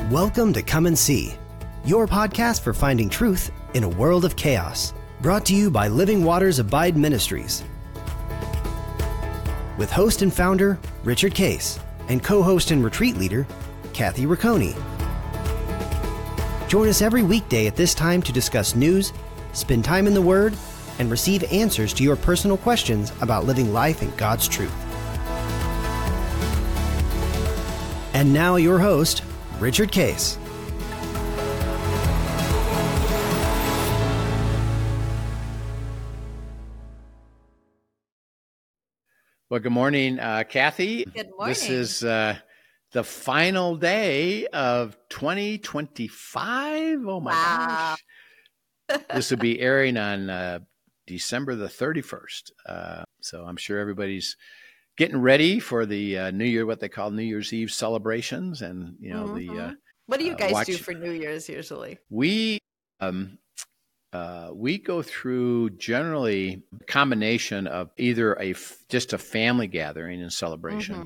Welcome to Come and See, your podcast for finding truth in a world of chaos. Brought to you by Living Waters Abide Ministries. With host and founder, Richard Case, and co-host and retreat leader, Kathy Riccone. Join us every weekday at this time to discuss news, spend time in the Word, and receive answers to your personal questions about living life in God's truth. And now your host, Richard Case. Well, good morning, Kathy. Good morning. This is the final day of 2025. Oh, my gosh. This will be airing on December the 31st. So I'm sure everybody's getting ready for the New Year, what they call New Year's Eve celebrations. And, you know, what do you guys do for New Year's usually? We go through generally a combination of either just a family gathering and celebration,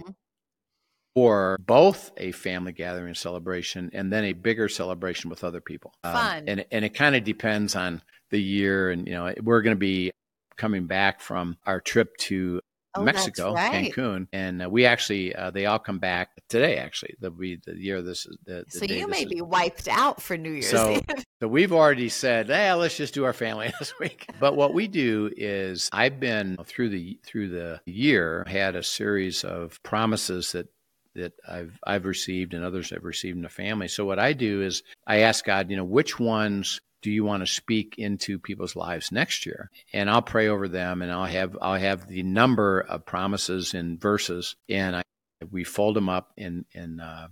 or both a family gathering and celebration, and then a bigger celebration with other people. Fun. And it kind of depends on the year. And, you know, we're going to be coming back from our trip to Mexico, that's right. Cancun, and we actually they all come back today. Actually, that'll be the year this is. So you may be wiped out for New Year's Eve. So we've already said, hey, let's just do our family this week. But what we do is, I've been through the year, had a series of promises that I've received and others have received in the family. So what I do is I ask God, you know, which ones do you want to speak into people's lives next year? And I'll pray over them, and I'll have the number of promises and verses, and we fold them up in a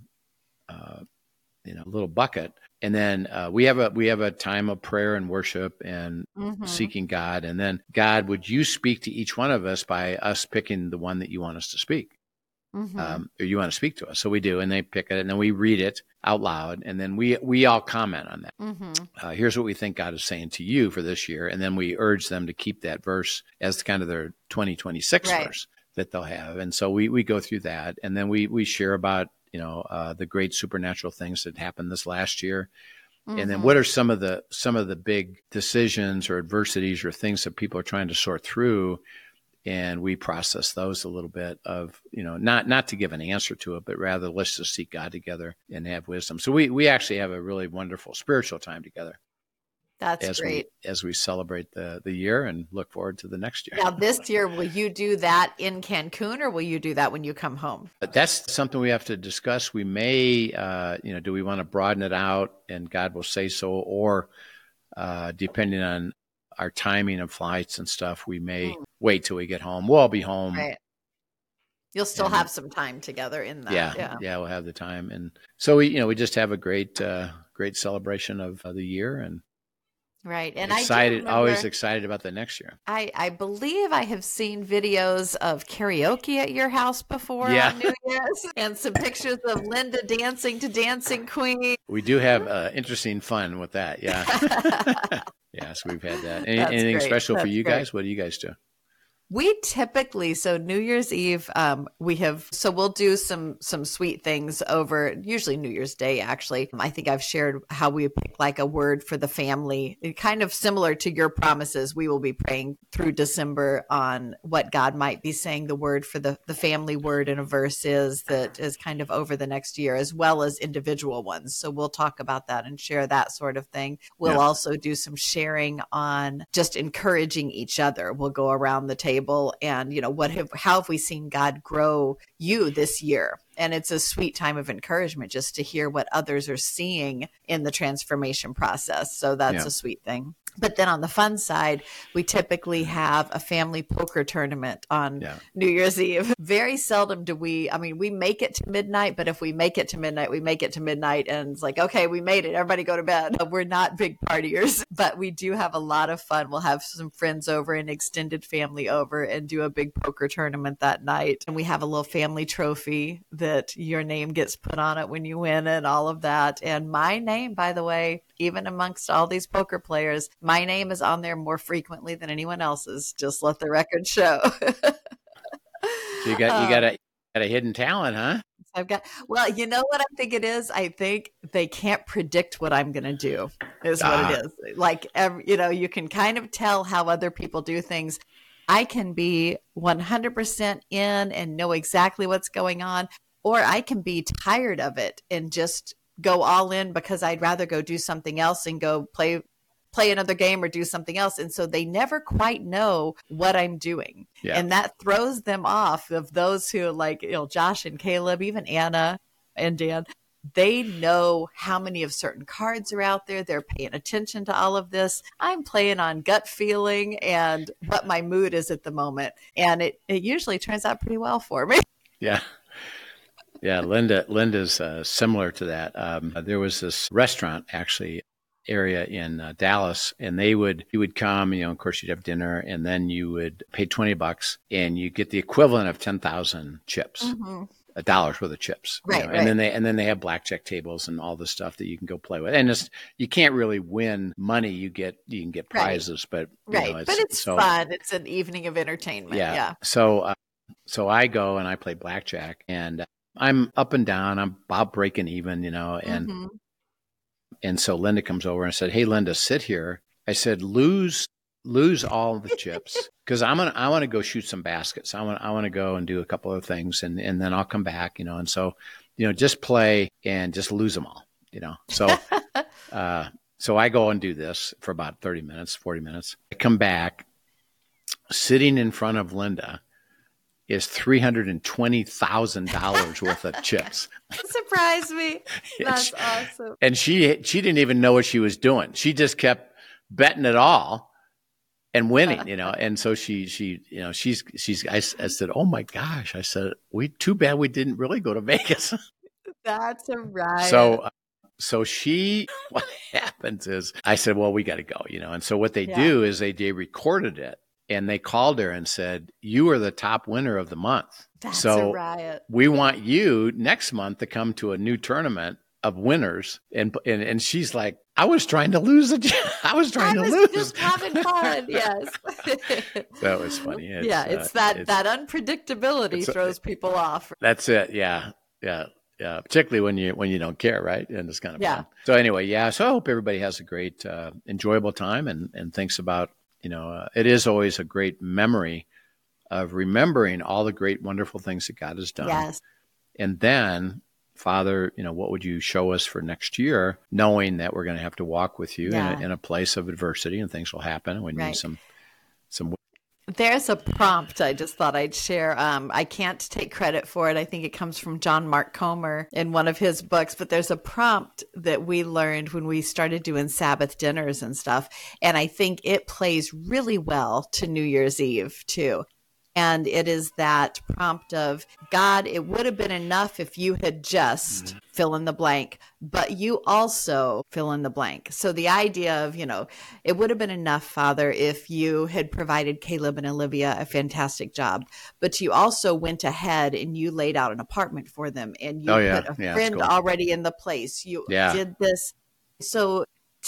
little bucket, and then we have a time of prayer and worship and seeking God, and then God, would you speak to each one of us by us picking the one that you want us to speak? Or you want to speak to us. So we do, and they pick it, and then we read it out loud, and then we all comment on that. Here's what we think God is saying to you for this year, and then we urge them to keep that verse as kind of their 2026 verse that they'll have. And so we go through that, and then we share about, you know, the great supernatural things that happened this last year. And then what are some of the big decisions or adversities or things that people are trying to sort through. And we process those a little bit of, you know, not to give an answer to it, but rather let's just seek God together and have wisdom. So we actually have a really wonderful spiritual time together. That's great. As we celebrate the year and look forward to the next year. Now, this year, will you do that in Cancun, or will you do that when you come home? That's something we have to discuss. We may, do we want to broaden it out, and God will say so, or depending on our timing of flights and stuff, we may wait till we get home. We'll all be home. Right. You'll still have some time together in that. Yeah, we'll have the time. And so we just have a great celebration of the year, and right. And always excited about the next year. I believe I have seen videos of karaoke at your house before on New Year's, and some pictures of Linda dancing to Dancing Queen. We do have interesting fun with that. Yeah. Yes, we've had that. Anything special for you guys? What do you guys do? We typically, so New Year's Eve, we'll do some sweet things over, usually New Year's Day, actually. I think I've shared how we pick like a word for the family, kind of similar to your promises. We will be praying through December on what God might be saying the word for the family word in a verse is, that is kind of over the next year, as well as individual ones. So we'll talk about that and share that sort of thing. We'll also do some sharing on just encouraging each other. We'll go around the table and, you know, how have we seen God grow you this year? And it's a sweet time of encouragement just to hear what others are seeing in the transformation process. So that's a sweet thing. But then on the fun side, we typically have a family poker tournament on New Year's Eve. Very seldom do we make it to midnight, but if we make it to midnight, we make it to midnight, and it's like, okay, we made it. Everybody go to bed. We're not big partiers, but we do have a lot of fun. We'll have some friends over and extended family over and do a big poker tournament that night. And we have a little family trophy that your name gets put on it when you win and all of that. And my name, by the way, even amongst all these poker players, my name is on there more frequently than anyone else's. Just let the record show. So you got a hidden talent, huh? I've got, well, you know what I think it is? I think they can't predict what I'm going to do is what it is. Like, you can kind of tell how other people do things. I can be 100% in and know exactly what's going on, or I can be tired of it and just go all in because I'd rather go do something else and go play another game or do something else. And so they never quite know what I'm doing. Yeah. And that throws them off of those who like, Josh and Caleb, even Anna and Dan, they know how many of certain cards are out there. They're paying attention to all of this. I'm playing on gut feeling and what my mood is at the moment. And it usually turns out pretty well for me. Yeah. Yeah. Linda's similar to that. There was this restaurant actually area in Dallas, and you would come, of course you'd have dinner, and then you would pay $20 and you get the equivalent of 10,000 chips, $1 worth of chips. Right, right. And then they have blackjack tables and all the stuff that you can go play with. And you can't really win money. You can get prizes, right. but It's fun. It's an evening of entertainment. Yeah. So I go and I play blackjack, and I'm up and down. I'm about breaking even, and And so Linda comes over and said, "Hey, Linda, sit here." I said, "Lose all the chips because I want to go shoot some baskets. I want to go and do a couple of things, and then I'll come back, And so, just play and just lose them all, So, so I go and do this for about 30 minutes, 40 minutes. I come back, sitting in front of Linda is $320,000 worth of chips. Surprised me. That's awesome. And she didn't even know what she was doing. She just kept betting it all and winning, And so I said, "Oh my gosh." I said, too bad we didn't really go to Vegas. That's a riot. So what happens is I said, "Well, we got to go," And so what they do is they recorded it. And they called her and said, "You are the top winner of the month. That's a riot. We want you next month to come to a new tournament of winners." And she's like, "I was trying to lose I was just having fun." Yes. That was funny. It's that unpredictability throws people off. That's it. Yeah. Yeah. Yeah. Particularly when you don't care, right? And it's kind of fun. So anyway, so I hope everybody has a great, enjoyable time and thinks about, it is always a great memory of remembering all the great, wonderful things that God has done. Yes. And then, Father, what would you show us for next year, knowing that we're going to have to walk with you in a place of adversity and things will happen. And we need some. There's a prompt I just thought I'd share. I can't take credit for it. I think it comes from John Mark Comer in one of his books, but there's a prompt that we learned when we started doing Sabbath dinners and stuff. And I think it plays really well to New Year's Eve too. And it is that prompt of, "God, it would have been enough if you had just fill in the blank, but you also fill in the blank." So the idea of, it would have been enough, Father, if you had provided Caleb and Olivia a fantastic job, but you also went ahead and you laid out an apartment for them and you put a friend already in the place. You did this. So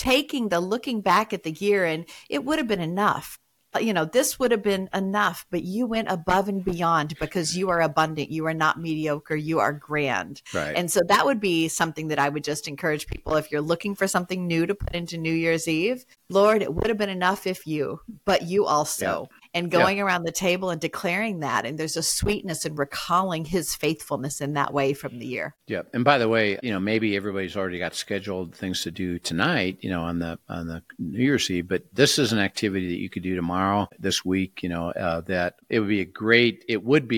looking back at the year, and it would have been enough. This would have been enough, but you went above and beyond because you are abundant. You are not mediocre. You are grand. Right. And so that would be something that I would just encourage people. If you're looking for something new to put into New Year's Eve, Lord, it would have been enough if but you also. Yeah. And going around the table and declaring that. And there's a sweetness in recalling his faithfulness in that way from the year. Yeah. And by the way, maybe everybody's already got scheduled things to do tonight, on the New Year's Eve, but this is an activity that you could do tomorrow, this week, that it would be a great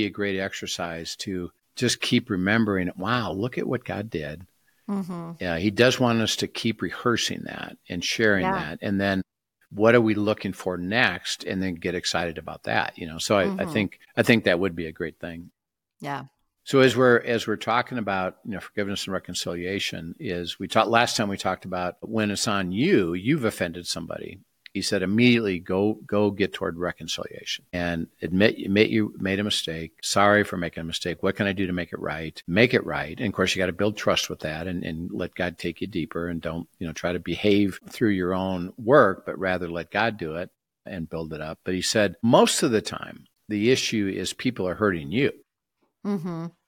exercise to just keep remembering, wow, look at what God did. Mm-hmm. Yeah. He does want us to keep rehearsing that and sharing that. And then, what are we looking for next? And then get excited about that, So I think that would be a great thing. Yeah. So as we're talking about, forgiveness and reconciliation, last time we talked about when it's on you, you've offended somebody. He said, immediately go get toward reconciliation and admit you made a mistake. Sorry for making a mistake. What can I do to make it right? Make it right. And of course, you got to build trust with that and let God take you deeper and don't, try to behave through your own work, but rather let God do it and build it up. But he said, most of the time, the issue is people are hurting you. Mm-hmm.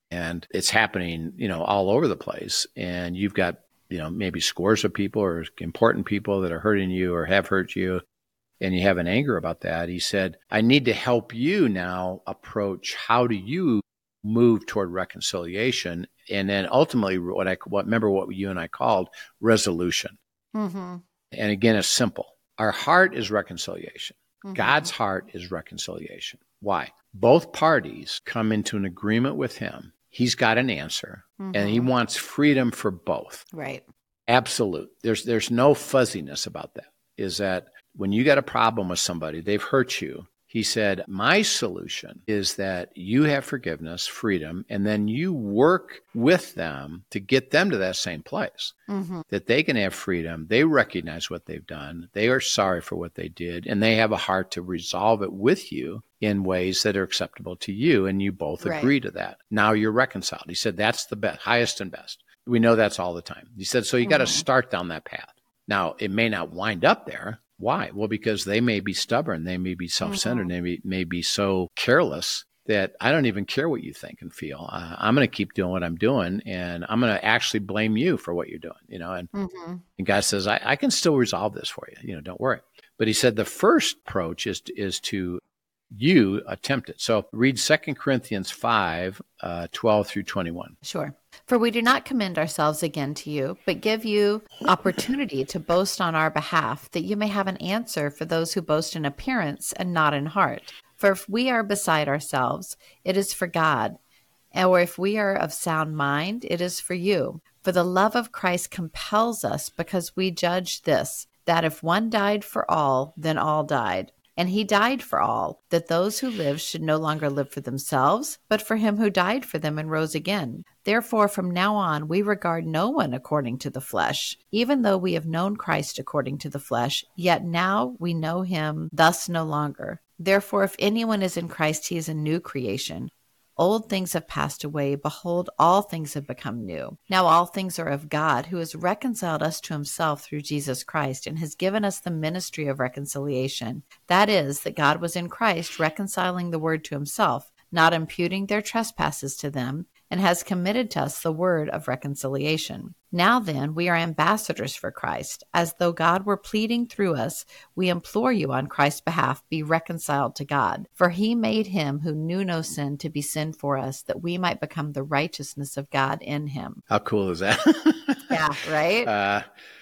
And it's happening, all over the place. And you've got, maybe scores of people or important people that are hurting you or have hurt you, and you have an anger about that. He said, I need to help you now approach, how do you move toward reconciliation? And then ultimately remember what you and I called resolution. Mm-hmm. And again, it's simple. Our heart is reconciliation. Mm-hmm. God's heart is reconciliation. Why? Both parties come into an agreement with him. He's got an answer, and he wants freedom for both. Right. Absolute. There's no fuzziness about that. Is that when you got a problem with somebody, they've hurt you. He said, my solution is that you have forgiveness, freedom, and then you work with them to get them to that same place, that they can have freedom. They recognize what they've done. They are sorry for what they did, and they have a heart to resolve it with you in ways that are acceptable to you, and you both agree to that. Now you're reconciled. He said, that's the best, highest and best. We know that's all the time. He said, so you got to start down that path. Now, it may not wind up there. Why? Well, because they may be stubborn. They may be self-centered. They may be so careless that I don't even care what you think and feel. I'm going to keep doing what I'm doing, and I'm going to actually blame you for what you're doing, And God says, I can still resolve this for you. Don't worry. But he said the first approach is to you attempt it. So read 2 Corinthians 5, 12 through 21. Sure. For we do not commend ourselves again to you, but give you opportunity to boast on our behalf, that you may have an answer for those who boast in appearance and not in heart. For if we are beside ourselves, it is for God. Or if we are of sound mind, it is for you. For the love of Christ compels us, because we judge this, that if one died for all, then all died. And he died for all, that those who live should no longer live for themselves, but for him who died for them and rose again. Therefore, from now on, we regard no one according to the flesh. Even though we have known Christ according to the flesh, yet now we know him thus no longer. Therefore, if anyone is in Christ, he is a new creation. Old things have passed away. Behold, all things have become new. Now all things are of God, who has reconciled us to himself through Jesus Christ, and has given us the ministry of reconciliation. That is, that God was in Christ, reconciling the world to himself, not imputing their trespasses to them, and has committed to us the word of reconciliation. Now then, we are ambassadors for Christ. As though God were pleading through us, we implore you on Christ's behalf, be reconciled to God. For he made him who knew no sin to be sin for us, that we might become the righteousness of God in him. How cool is that? Yeah, right?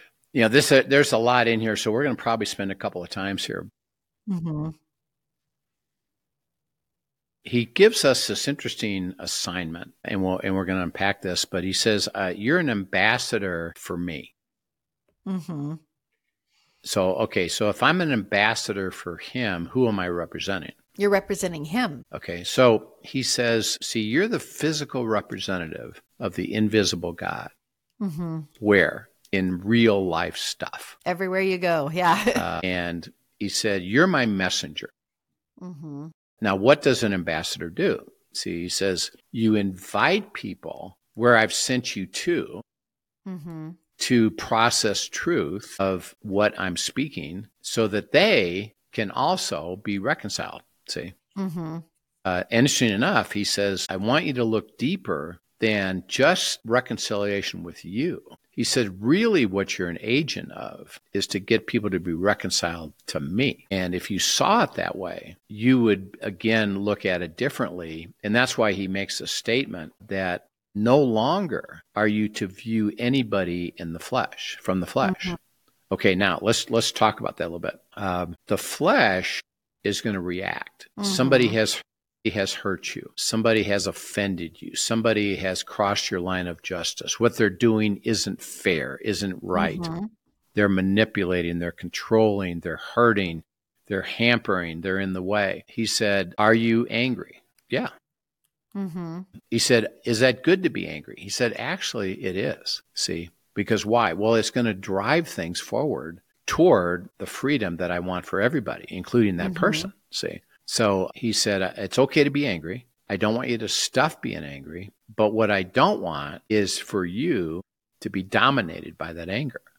There's a lot in here, so we're going to probably spend a couple of times here. Mm-hmm. He gives us this interesting assignment, and we're going to unpack this, but he says, you're an ambassador for me. Mm-hmm. So if I'm an ambassador for him, who am I representing? You're representing him. Okay, so he says, see, you're the physical representative of the invisible God. Mm-hmm. Where? In real life stuff. Everywhere you go, yeah. And he said, you're my messenger. Mm-hmm. Now, what does an ambassador do? See, he says, you invite people where I've sent you to process truth of what I'm speaking so that they can also be reconciled. See? Mm-hmm. Interesting enough, he says, I want you to look deeper than just reconciliation with you. He said, really what you're an agent of is to get people to be reconciled to me. And if you saw it that way, you would, again, look at it differently. And that's why he makes a statement that no longer are you to view anybody in the flesh, from the flesh. Mm-hmm. Okay, now let's talk about that a little bit. The flesh is going to react. Mm-hmm. Somebody has hurt you. Somebody has offended you. Somebody has crossed your line of justice. What they're doing isn't fair, isn't right. Mm-hmm. They're manipulating, they're controlling, they're hurting, they're hampering, they're in the way. He said, are you angry? Yeah. Mm-hmm. He said, is that good to be angry? He said, actually, it is. See, because why? Well, it's going to drive things forward toward the freedom that I want for everybody, including that person. See? So he said, it's okay to be angry. I don't want you to stuff being angry. But what I don't want is for you to be dominated by that anger.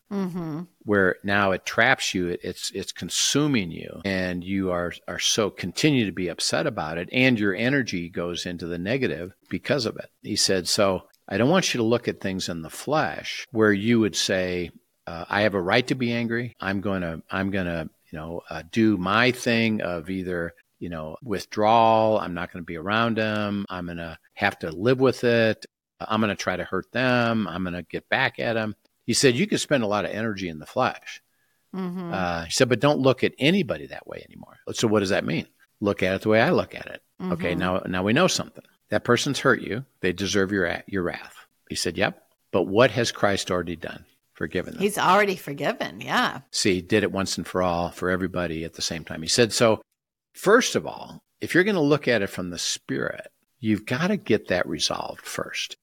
where now it traps you, it's consuming you, and you are so continue to be upset about it, and your energy goes into the negative because of it. He said, so I don't want you to look at things in the flesh where you would say, I have a right to be angry. I'm gonna do my thing of either withdrawal. I'm not going to be around them. I'm going to have to live with it. I'm going to try to hurt them. I'm going to get back at them. He said, you can spend a lot of energy in the flesh. He said, but don't look at anybody that way anymore. So what does that mean? Look at it the way I look at it. Okay, now we know something. That person's hurt you. They deserve your wrath. He said, yep. But what has Christ already done? Forgiven them. He's already forgiven, yeah. See, he did it once and for all for everybody at the same time. He said, so first of all, if you're going to look at it from the Spirit, you've got to get that resolved first.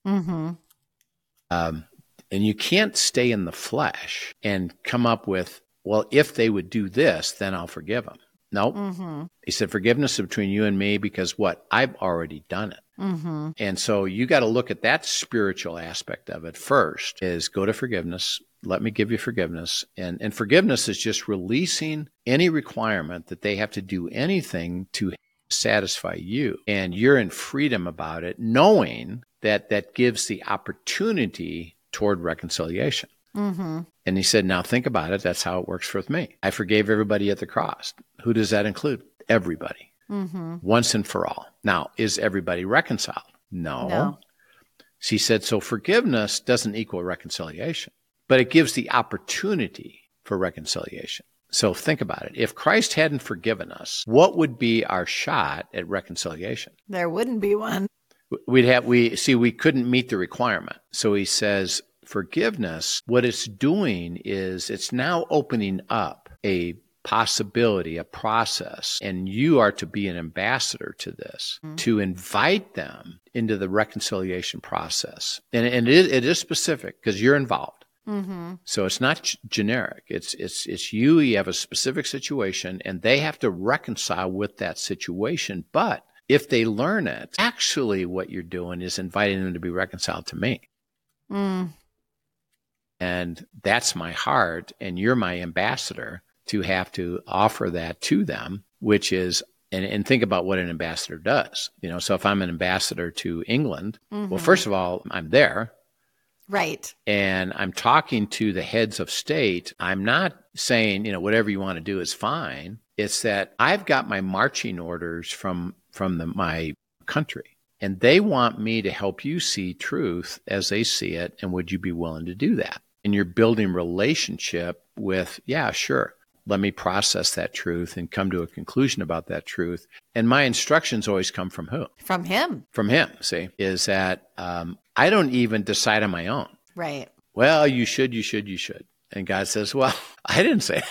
And you can't stay in the flesh and come up with, well, if they would do this, then I'll forgive them. Nope. He said, forgiveness is between you and me because what? I've already done it. And so you got to look at that spiritual aspect of it first, is go to forgiveness. Let me give you forgiveness. And forgiveness is just releasing any requirement that they have to do anything to satisfy you. And you're in freedom about it, knowing that that gives the opportunity toward reconciliation. And he said, now think about it. That's how it works with me. I forgave everybody at the cross. Who does that include? Everybody. Once and for all. Now, is everybody reconciled? No. He said, so forgiveness doesn't equal reconciliation, but it gives the opportunity for reconciliation. So think about it. If Christ hadn't forgiven us, what would be our shot at reconciliation? There wouldn't be one. We couldn't meet the requirement. So he says, forgiveness, what it's doing is it's now opening up a possibility, a process, and you are to be an ambassador to this, to invite them into the reconciliation process. And it is specific because you're involved. So it's not generic. It's you have a specific situation, and they have to reconcile with that situation. But if they learn it, actually what you're doing is inviting them to be reconciled to me. And that's my heart, and you're my ambassador to have to offer that to them, which is, and think about what an ambassador does. So if I'm an ambassador to England, well, first of all, I'm there. Right. And I'm talking to the heads of state. I'm not saying, whatever you want to do is fine. It's that I've got my marching orders from my country, and they want me to help you see truth as they see it. And would you be willing to do that? And you're building relationship with, yeah, sure. Let me process that truth and come to a conclusion about that truth. And my instructions always come from who? From him. From him, see, is that I don't even decide on my own. Right. Well, you should. And God says, well, I didn't say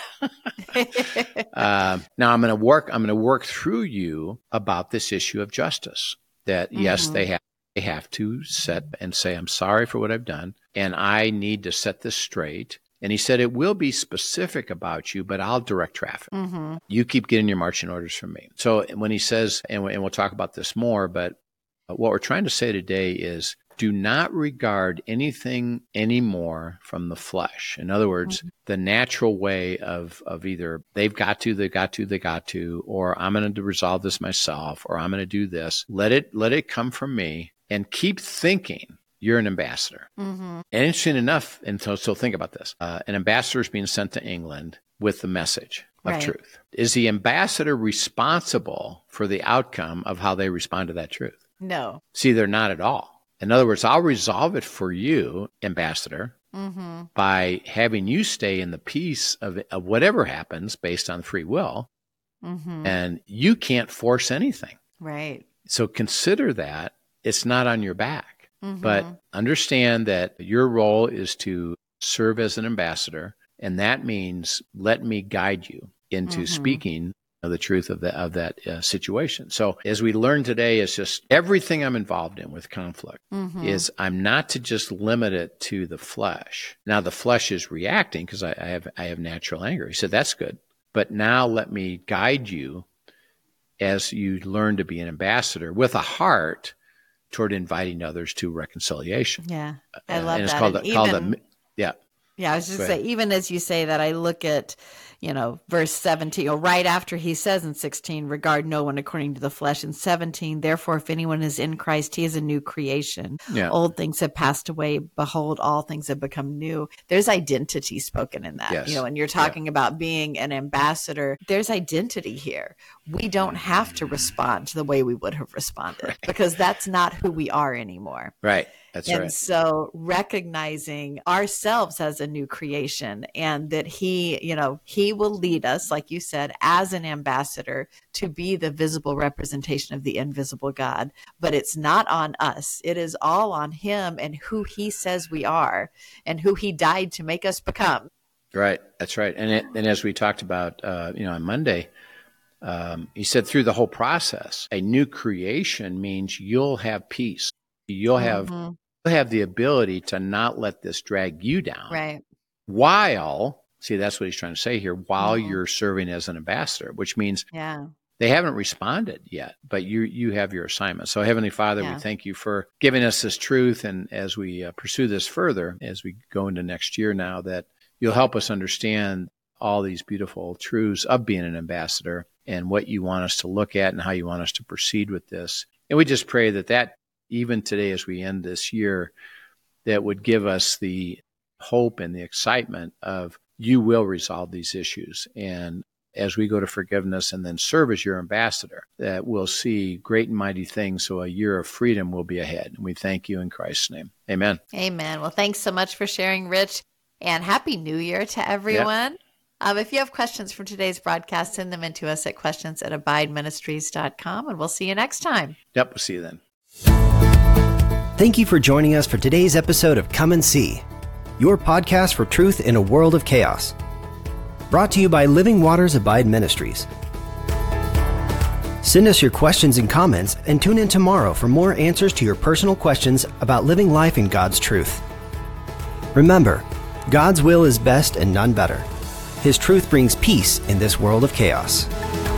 that. Now I'm going to work through you about this issue of justice. That yes, they have to set and say, I'm sorry for what I've done, and I need to set this straight. And he said, it will be specific about you, but I'll direct traffic. You keep getting your marching orders from me. So when he says, and we'll talk about this more, but what we're trying to say today is, do not regard anything anymore from the flesh. In other words, the natural way of either they've got to, or I'm going to resolve this myself, or I'm going to do this. Let it come from me, and keep thinking you're an ambassador. And interesting enough, and so think about this. An ambassador is being sent to England with the message of truth. Is the ambassador responsible for the outcome of how they respond to that truth? No. See, they're not at all. In other words, I'll resolve it for you, ambassador, by having you stay in the peace of whatever happens based on free will. And you can't force anything. Right. So consider that it's not on your back. But understand that your role is to serve as an ambassador, and that means let me guide you into speaking the truth of that situation. So as we learn today, it's just everything I'm involved in with conflict is I'm not to just limit it to the flesh. Now the flesh is reacting because I have natural anger. He said, that's good. But now let me guide you as you learn to be an ambassador with a heart toward inviting others to reconciliation. Yeah, I love and it's that. called Yeah, I was just going to say, even as you say that, I look at, verse 17, or right after he says in 16, regard no one according to the flesh. In 17, therefore, if anyone is in Christ, he is a new creation. Yeah. Old things have passed away. Behold, all things have become new. There's identity spoken in that. Yes. And you're talking about being an ambassador. There's identity here. We don't have to respond the way we would have responded because that's not who we are anymore. Right. That's right. And so recognizing ourselves as a new creation and that he will lead us, like you said, as an ambassador to be the visible representation of the invisible God. But it's not on us. It is all on him and who he says we are and who he died to make us become. Right. That's right. And as we talked about, on Monday, he said through the whole process, a new creation means you'll have peace. You'll have the ability to not let this drag you down. Right. That's what he's trying to say here, while you're serving as an ambassador, which means they haven't responded yet, but you have your assignment. So Heavenly Father, we thank you for giving us this truth. And as we pursue this further, as we go into next year now, that you'll help us understand all these beautiful truths of being an ambassador and what you want us to look at and how you want us to proceed with this. And we just pray that even today, as we end this year, that would give us the hope and the excitement of you will resolve these issues. And as we go to forgiveness and then serve as your ambassador, that we'll see great and mighty things. So a year of freedom will be ahead. And we thank you in Christ's name. Amen. Amen. Well, thanks so much for sharing, Rich. And Happy New Year to everyone. Yep. If you have questions from today's broadcast, send them in to us at questions@abideministries.com. And we'll see you next time. Yep. We'll see you then. Thank you for joining us for today's episode of Come and See, your podcast for truth in a world of chaos. Brought to you by Living Waters Abide Ministries. Send us your questions and comments and tune in tomorrow for more answers to your personal questions about living life in God's truth. Remember, God's will is best and none better. His truth brings peace in this world of chaos.